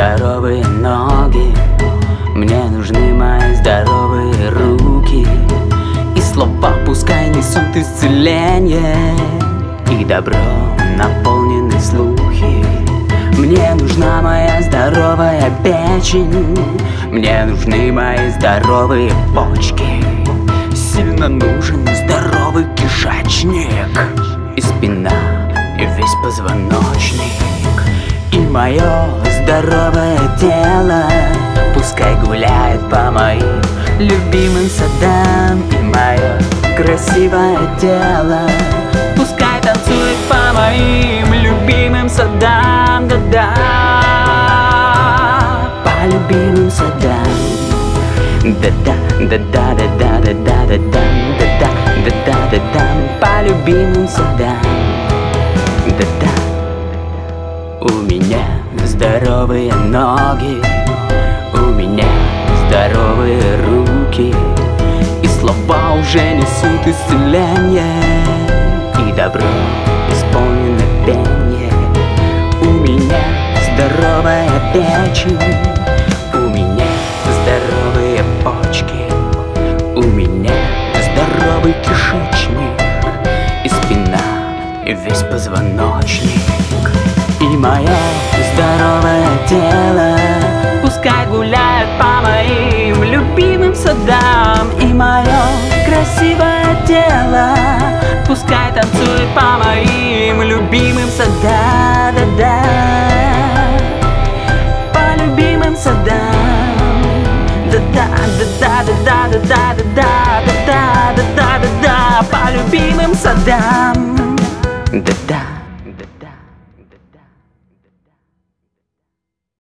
здоровые ноги, мне нужны мои здоровые руки. И слова пускай несут исцеление, и добро наполнены слухи. Мне нужна моя здоровая печень, мне нужны мои здоровые почки. Сильно нужен здоровый кишечник, и спина, и весь позвоночник. И мое здоровое тело пускай гуляет по моим любимым садам. И мое красивое тело пускай танцует по моим любимым садам. Да-да, по любимым садам. Да-да, да-да, да-да, да-да, да-да, да-да, да-да, да-да, по любимым садам. Да-да. У меня здоровые ноги, у меня здоровые руки, и слова уже несут исцеление, и добро исполнено пение. У меня здоровая печень, у меня здоровые почки, у меня здоровый кишечник, и спина, и весь позвоночник. И мое здоровое тело пускай гуляет по моим любимым садам. И мое красивое тело пускай танцует по моим любимым садам. Да-да, по любимым садам. Да-да, да-да, да-да, да-да, да-да, да-да, да-да, по любимым садам. Да-да.